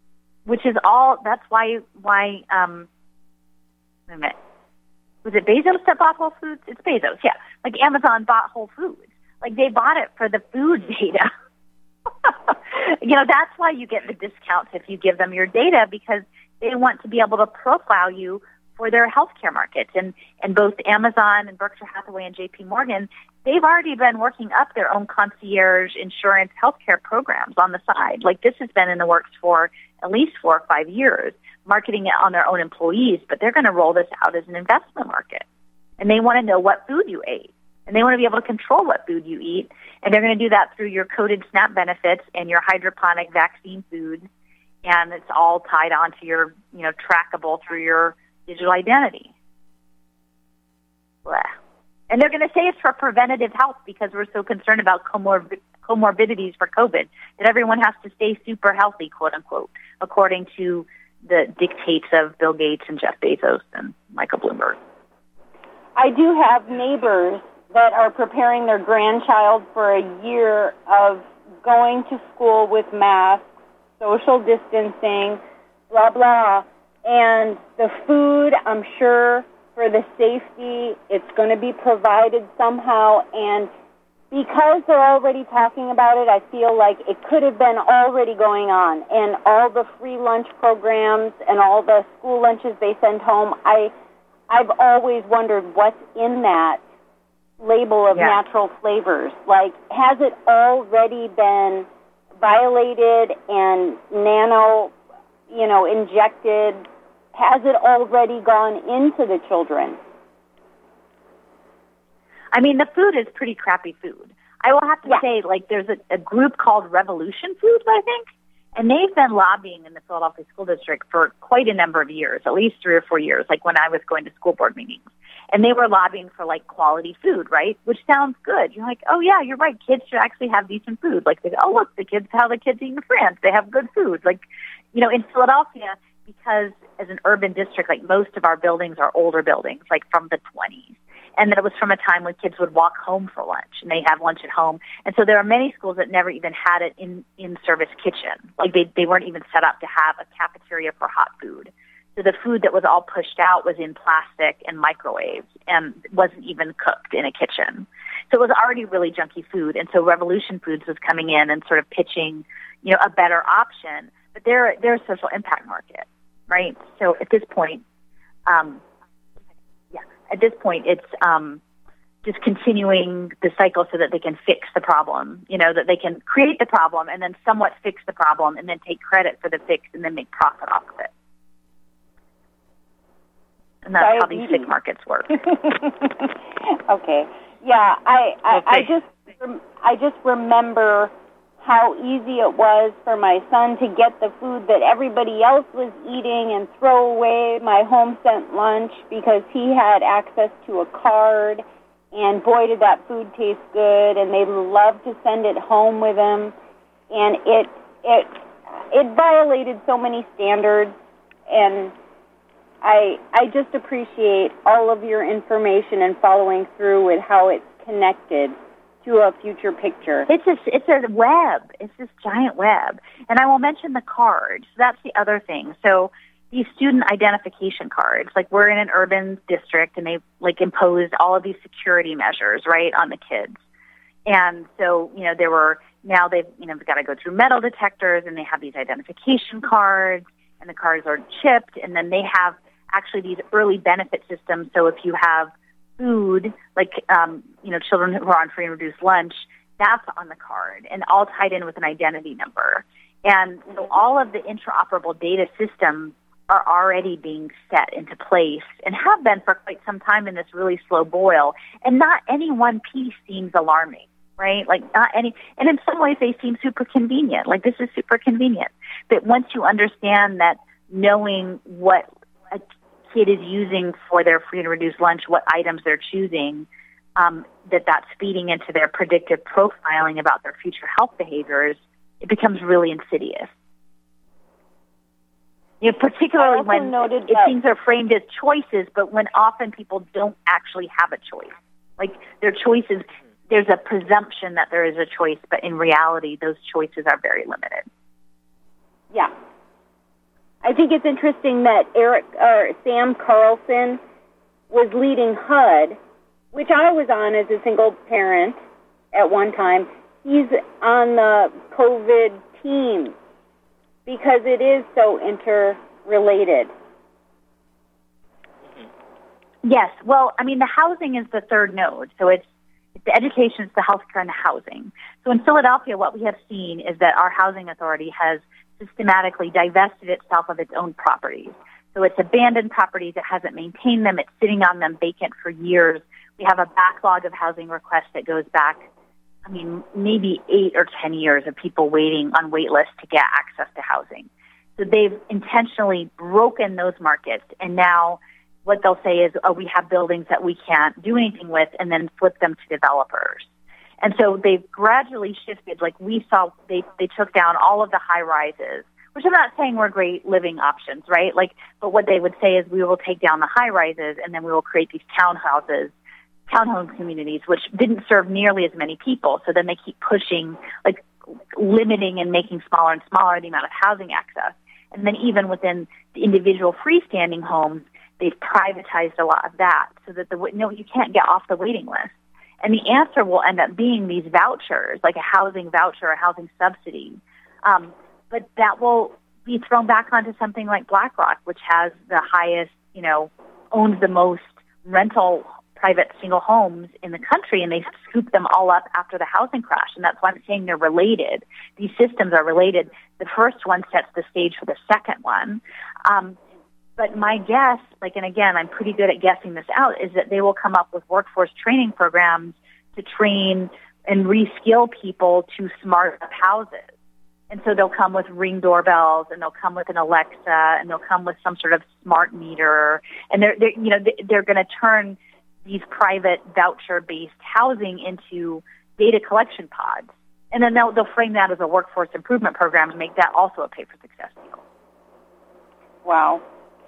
which is all, that's why, wait a minute. Was it Bezos that bought Whole Foods? It's Bezos, yeah. Like Amazon bought Whole Foods. Like they bought it for the food data. That's why you get the discounts if you give them your data, because they want to be able to profile you for their healthcare markets. And both Amazon and Berkshire Hathaway and JP Morgan, they've already been working up their own concierge insurance healthcare programs on the side. Like this has been in the works for at least 4 or 5 years, marketing it on their own employees, but they're going to roll this out as an investment market. And they want to know what food you ate. And they want to be able to control what food you eat. And they're going to do that through your coded SNAP benefits and your hydroponic vaccine foods. And it's all tied onto your, trackable through your digital identity. Blah. And they're going to say it's for preventative health because we're so concerned about comorbidities for COVID that everyone has to stay super healthy, quote unquote, according to the dictates of Bill Gates and Jeff Bezos and Michael Bloomberg. I do have neighbors that are preparing their grandchild for a year of going to school with masks, social distancing, blah, blah. And the food, I'm sure, for the safety, it's going to be provided somehow. And because they're already talking about it, I feel like it could have been already going on. And all the free lunch programs and all the school lunches they send home, I've always wondered what's in that label of natural flavors. Like, has it already been violated and injected? Has it already gone into the children? I mean, the food is pretty crappy food. I will have to say, there's a group called Revolution Foods, I think, and they've been lobbying in the Philadelphia School District for quite a number of years, at least 3 or 4 years, like when I was going to school board meetings. And they were lobbying for, quality food, right? Which sounds good. You're like, oh, yeah, you're right. Kids should actually have decent food. Like, look, how the kids eat in France. They have good food. In Philadelphia, because as an urban district, most of our buildings are older buildings, from the 20s. And that it was from a time when kids would walk home for lunch, and they have lunch at home. And so there are many schools that never even had it in-service kitchen. They weren't even set up to have a cafeteria for hot food. So the food that was all pushed out was in plastic and microwaves and wasn't even cooked in a kitchen. So it was already really junky food. And so Revolution Foods was coming in and sort of pitching, a better option. But they're a social impact market, right? So at this point, it's just continuing the cycle so that they can fix the problem, that they can create the problem and then somewhat fix the problem and then take credit for the fix and then make profit off of it. And that's how these sick markets work. Okay. Yeah, I just remember how easy it was for my son to get the food that everybody else was eating and throw away my home-sent lunch because he had access to a card, and boy, did that food taste good, and they loved to send it home with him, and it violated so many standards, and I just appreciate all of your information and following through with how it's connected to a future picture. It's a web. It's this giant web. And I will mention the cards. That's the other thing. So these student identification cards, we're in an urban district and they imposed all of these security measures, right, on the kids. And so, they've got to go through metal detectors and they have these identification cards and the cards are chipped, and then they have actually these early benefit systems. So if you have food, children who are on free and reduced lunch, that's on the card and all tied in with an identity number. And so all of the interoperable data systems are already being set into place and have been for quite some time in this really slow boil. And not any one piece seems alarming, right? Not any, and in some ways they seem super convenient. This is super convenient. But once you understand that knowing what a kid is using for their free and reduced lunch, what items they're choosing, that's feeding into their predictive profiling about their future health behaviors, it becomes really insidious. Particularly when things are framed as choices, but when often people don't actually have a choice. Their choices, there's a presumption that there is a choice, but in reality, those choices are very limited. Yeah. I think it's interesting that Sam Carlson was leading HUD, which I was on as a single parent at one time. He's on the COVID team because it is so interrelated. Yes. Well, I mean, the housing is the third node. So it's the education, it's the healthcare, and the housing. So in Philadelphia, what we have seen is that our housing authority has systematically divested itself of its own properties. So it's abandoned properties. It hasn't maintained them. It's sitting on them vacant for years. We have a backlog of housing requests that goes back, I mean, maybe 8 or 10 years of people waiting on wait lists to get access to housing. So they've intentionally broken those markets, and now what they'll say is, oh, we have buildings that we can't do anything with, and then flip them to developers. And so they've gradually shifted. Like we saw, they took down all of the high rises, which I'm not saying were great living options, right? Like, but what they would say is we will take down the high rises, and then we will create these townhome communities, which didn't serve nearly as many people. So then they keep pushing, like limiting and making smaller and smaller the amount of housing access. And then even within the individual freestanding homes, they've privatized a lot of that so that you can't get off the waiting list. And the answer will end up being these vouchers, like a housing voucher, a housing subsidy. But that will be thrown back onto something like BlackRock, which has the highest, owns the most rental private single homes in the country, and they scooped them all up after the housing crash. And that's why I'm saying they're related. These systems are related. The first one sets the stage for the second one. But my guess, and again, I'm pretty good at guessing this out, is that they will come up with workforce training programs to train and reskill people to smart up houses. And so they'll come with Ring doorbells, and they'll come with an Alexa, and they'll come with some sort of smart meter. And they're going to turn these private voucher-based housing into data collection pods. And then they'll frame that as a workforce improvement program to make that also a pay-for-success deal. Wow.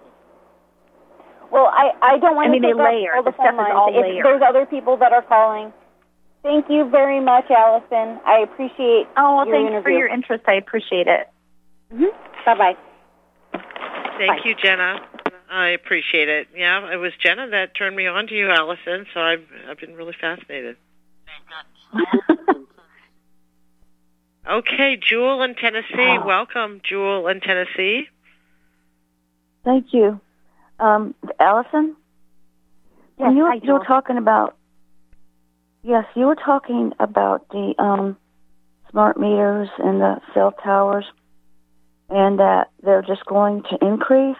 Well, I don't want to take up all the phone lines. If there's other people that are calling, thank you very much, Allison. I appreciate your thanks interview. For your interest. I appreciate it. Mm-hmm. Bye-bye. Thank you, Jenna. I appreciate it. Yeah, it was Jenna that turned me on to you, Allison, so I've been really fascinated. Okay, Jewel in Tennessee. Welcome, Jewel in Tennessee. Thank you. Allison? Yes, you were talking about... Yes, you were talking about the smart meters and the cell towers, and that they're just going to increase.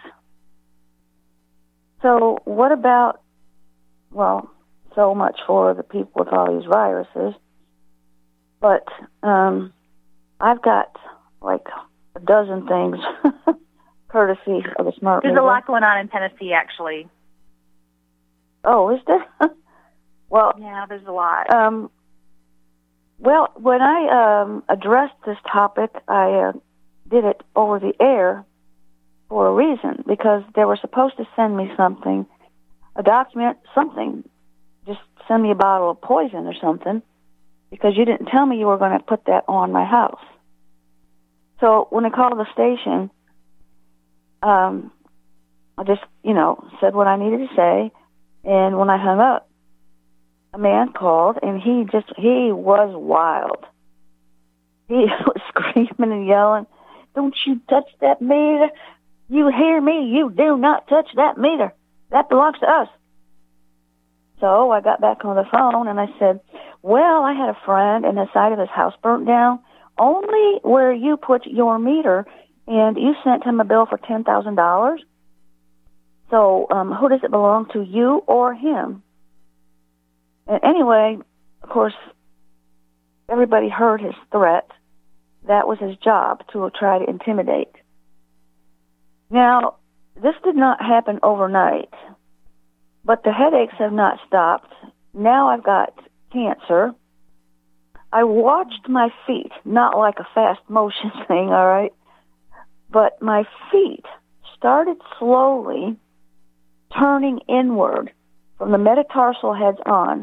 So what about, so much for the people with all these viruses, but I've got like a dozen things courtesy of a smart meter. There's a lot going on in Tennessee, actually. Oh, is there? Well, yeah, there's a lot. Well, when I addressed this topic, I did it over the air for a reason, because they were supposed to send me something, a document, something, just send me a bottle of poison or something, because you didn't tell me you were going to put that on my house. So when I called the station, I just, said what I needed to say, and when I hung up, a man called, and he was wild. He was screaming and yelling, "Don't you touch that meter. You hear me? You do not touch that meter. That belongs to us." So I got back on the phone, and I said, well, I had a friend, and the side of his house burnt down only where you put your meter, and you sent him a bill for $10,000. So who does it belong to, you or him? And anyway, of course, everybody heard his threat. That was his job, to try to intimidate. Now, this did not happen overnight, but the headaches have not stopped. Now I've got cancer. I watched my feet, not like a fast motion thing, all right, but my feet started slowly turning inward from the metatarsal heads on.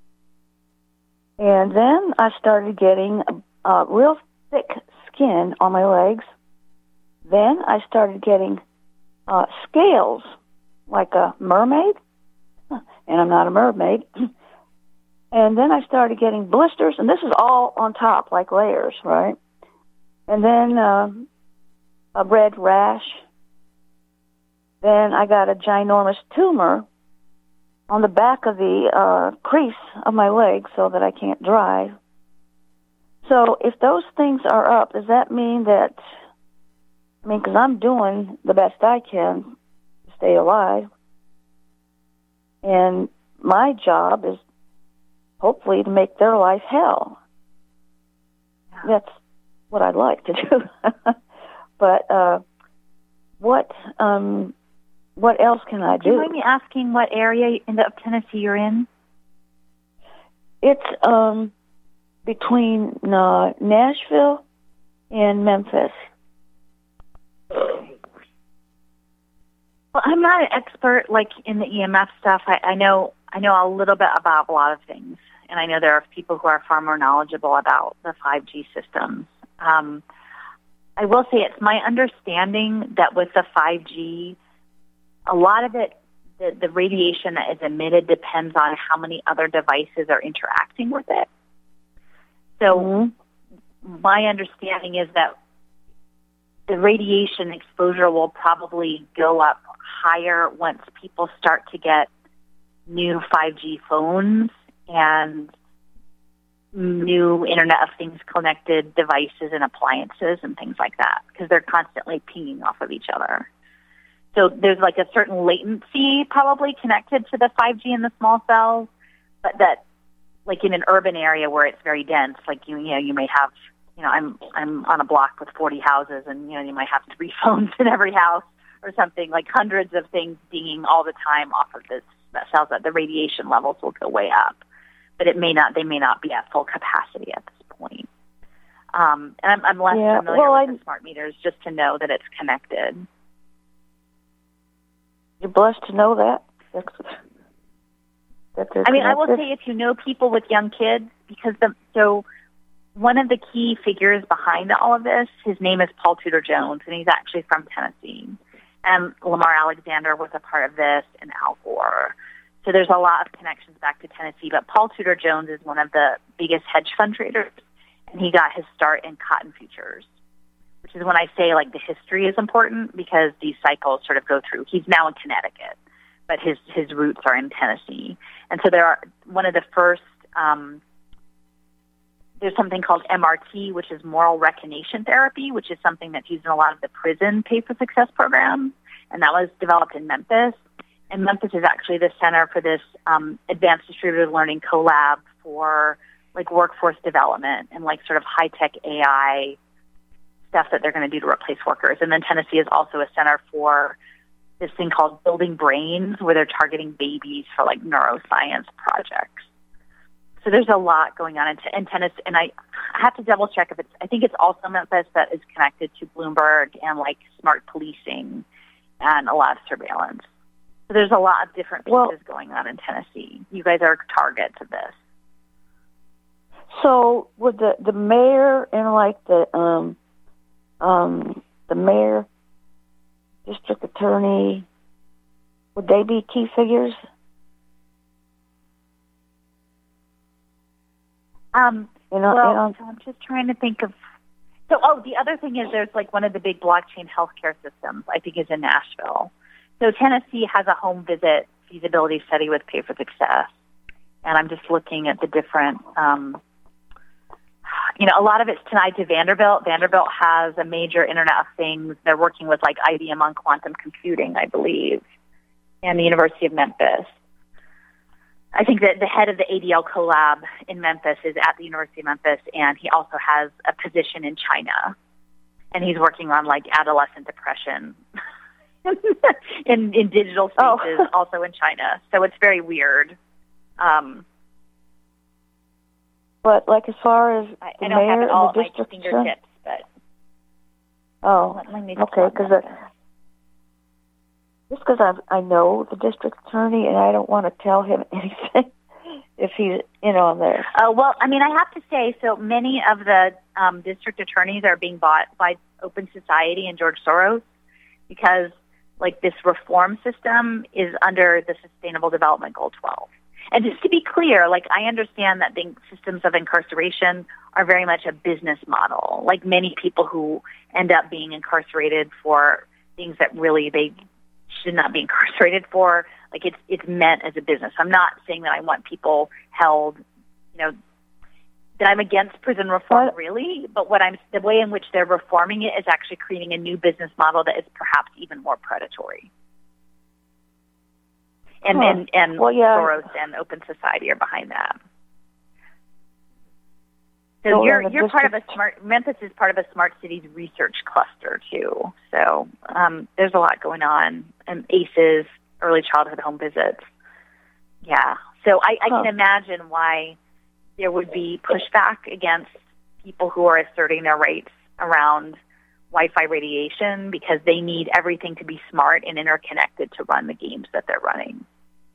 And then I started getting real thick skin on my legs. Then I started getting scales, like a mermaid, and I'm not a mermaid. And then I started getting blisters, and this is all on top, like layers, right? And then a red rash. Then I got a ginormous tumor on the back of the crease of my leg so that I can't drive. So if those things are up, does that mean that, because I'm doing the best I can to stay alive, and my job is hopefully to make their life hell. That's what I'd like to do. But what else can I do? Do you mind me asking what area of Tennessee you're in? It's between Nashville and Memphis. Well, I'm not an expert in the EMF stuff. I know a little bit about a lot of things, and I know there are people who are far more knowledgeable about the 5G systems. I will say it's my understanding that with the 5G, a lot of it, the radiation that is emitted depends on how many other devices are interacting with it. So my understanding is that the radiation exposure will probably go up higher once people start to get new 5G phones and new Internet of Things connected devices and appliances and things like that, because they're constantly pinging off of each other. So there's a certain latency probably connected to the 5G and the small cells, but that in an urban area where it's very dense, you may have, I'm on a block with 40 houses, and you might have 3 phones in every house or something, hundreds of things dinging all the time off of this. That tells that the radiation levels will go way up, but they may not be at full capacity at this point. And I'm less familiar with the smart meters just to know that it's connected. You're blessed to know that. I will say if you know people with young kids, because one of the key figures behind all of this, his name is Paul Tudor Jones, and he's actually from Tennessee. And Lamar Alexander was a part of this, and Al Gore. So there's a lot of connections back to Tennessee. But Paul Tudor Jones is one of the biggest hedge fund traders, and he got his start in cotton futures, which is when I say the history is important, because these cycles sort of go through. He's now in Connecticut, but his roots are in Tennessee. And so there are one of the first. There's something called MRT, which is moral recognition therapy, which is something that's used in a lot of the prison Pay for Success programs, and that was developed in Memphis. And Memphis is actually the center for this advanced distributed learning collab for workforce development and sort of high-tech AI stuff that they're going to do to replace workers. And then Tennessee is also a center for this thing called Building Brains, where they're targeting babies for neuroscience projects. So there's a lot going on in Tennessee, and I have to double check I think it's also Memphis that is connected to Bloomberg and smart policing and a lot of surveillance. So there's a lot of different pieces going on in Tennessee. You guys are targets of this. So would the mayor and the mayor, district attorney, would they be key figures? So I'm just trying to think of. So, the other thing is there's one of the big blockchain healthcare systems, I think, is in Nashville. So Tennessee has a home visit feasibility study with Pay for Success, and I'm just looking at the different. A lot of it's tied to Vanderbilt. Vanderbilt has a major Internet of Things. They're working with IBM on quantum computing, I believe, and the University of Memphis. I think that the head of the ADL collab in Memphis is at the University of Memphis, and he also has a position in China, and he's working on adolescent depression in digital spaces, also in China. So it's very weird. But as far as the I don't mayor have it all and the at my district fingertips, but okay, because I know the district attorney, and I don't want to tell him anything if he's in on there. I have to say, so many of the district attorneys are being bought by Open Society and George Soros because, like, this reform system is under the Sustainable Development Goal 12. And just to be clear, like, I understand that the systems of incarceration are very much a business model. Like, many people who end up being incarcerated for things that really they should not be incarcerated for, like, it's meant as a business. I'm not saying that I want people held, that I'm against prison reform, really, but the way in which they're reforming it is actually creating a new business model that is perhaps even more predatory. And Soros and Open Society are behind that. So you're part of Memphis is part of a smart cities research cluster too. So there's a lot going on, and ACEs, early childhood home visits. Yeah. So I can imagine why there would be pushback against people who are asserting their rights around Wi-Fi radiation because they need everything to be smart and interconnected to run the games that they're running.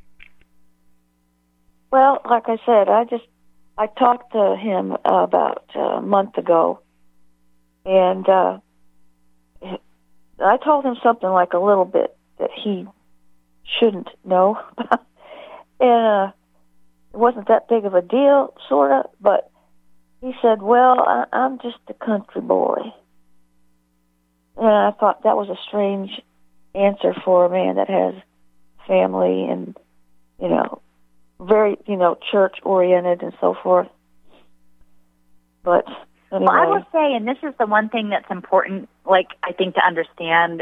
Well, like I said, I talked to him about a month ago, and I told him something like a little bit that he shouldn't know. And it wasn't that big of a deal, sort of, but he said, well, I'm just a country boy. And I thought that was a strange answer for a man that has family and, very, church-oriented and so forth. But anyway. Well, I will say, and this is the one thing that's important, like, I think to understand,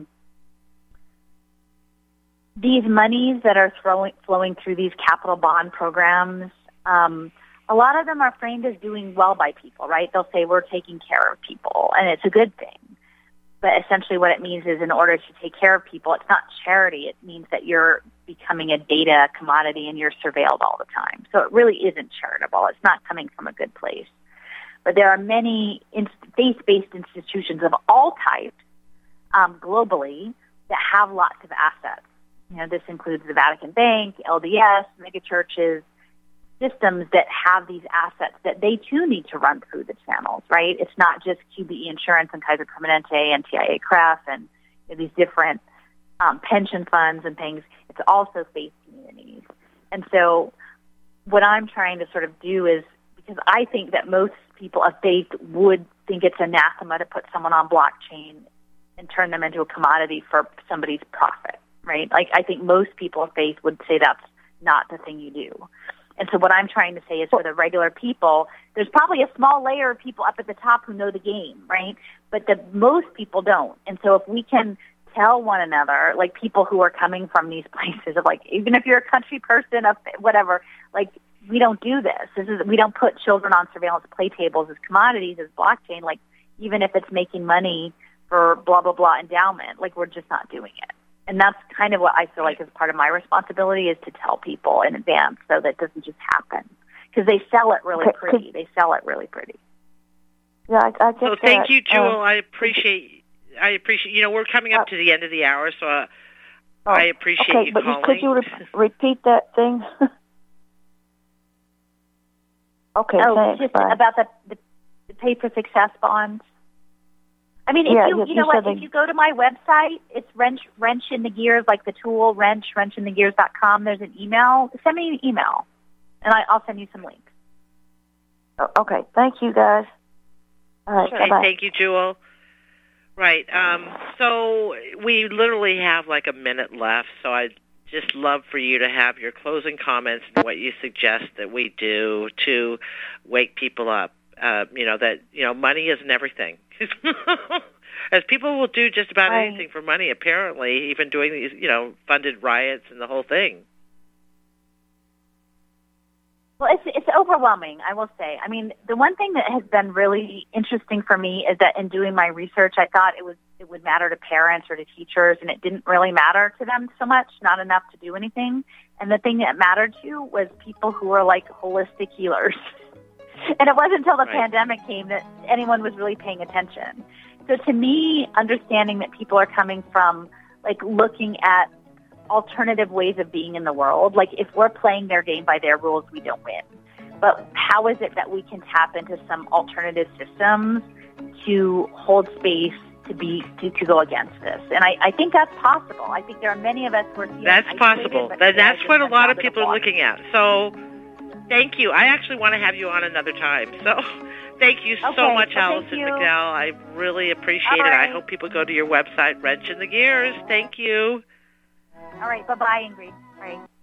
these monies that are flowing through these capital bond programs, a lot of them are framed as doing well by people, right? They'll say we're taking care of people, and it's a good thing. But essentially what it means is in order to take care of people, it's not charity. It means that you're becoming a data commodity and you're surveilled all the time. So it really isn't charitable. It's not coming from a good place. But there are many faith-based institutions of all types globally that have lots of assets. This includes the Vatican Bank, LDS, megachurches, systems that have these assets that they too need to run through the channels, right? It's not just QBE Insurance and Kaiser Permanente and TIA Cref and these different pension funds and things. It's also faith communities. And so what I'm trying to sort of do is, because I think that most people of faith would think it's anathema to put someone on blockchain and turn them into a commodity for somebody's profit, right? Like, I think most people of faith would say that's not the thing you do. And so what I'm trying to say is for the regular people, there's probably a small layer of people up at the top who know the game, right? But most people don't. And so if we can tell one another, like people who are coming from these places of, like, even if you're a country person, whatever, like, we don't do this. We don't put children on surveillance play tables as commodities, as blockchain, like, even if it's making money for blah, blah, blah endowment, like, we're just not doing it. And that's kind of what I feel like is part of my responsibility, is to tell people in advance so that it doesn't just happen. Because they sell it really pretty. They sell it really pretty. Yeah, I get so thank you, Jewel. I appreciate. We're coming up to the end of the hour, so I appreciate you calling. Could you repeat that thing? Okay, thanks. Just about the pay for success bonds. I mean, if if you go to my website, it's wrench in the gears, like the tool wrenchinthegears.com. There's an email. Send me an email, and I'll send you some links. Okay, thank you, guys. All right, okay, bye-bye. Thank you, Jewel. Right. So we literally have like a minute left, so I'd just love for you to have your closing comments and what you suggest that we do to wake people up. Money isn't everything. As people will do just about anything for money, apparently, even doing these, funded riots and the whole thing. Well, it's overwhelming, I will say. I mean, the one thing that has been really interesting for me is that in doing my research, I thought it would matter to parents or to teachers, and it didn't really matter to them so much, not enough to do anything. And the thing that mattered to was people who were like holistic healers. And it wasn't until the pandemic came that anyone was really paying attention. So to me, understanding that people are coming from, like, looking at alternative ways of being in the world, like, if we're playing their game by their rules, we don't win. but how is it that we can tap into some alternative systems to hold space to go against this? And I think that's possible. I think there are many of us who are feeling That's isolated, possible. but That's what a lot of outside people the are box. looking at. So thank you. I actually want to have you on another time. So thank you so Okay, much, well, Allison thank you. McDowell. I really appreciate All it. right. I hope people go to your website, Wrench in the Gears. Thank you. All right. Bye-bye, Ingrid. All right.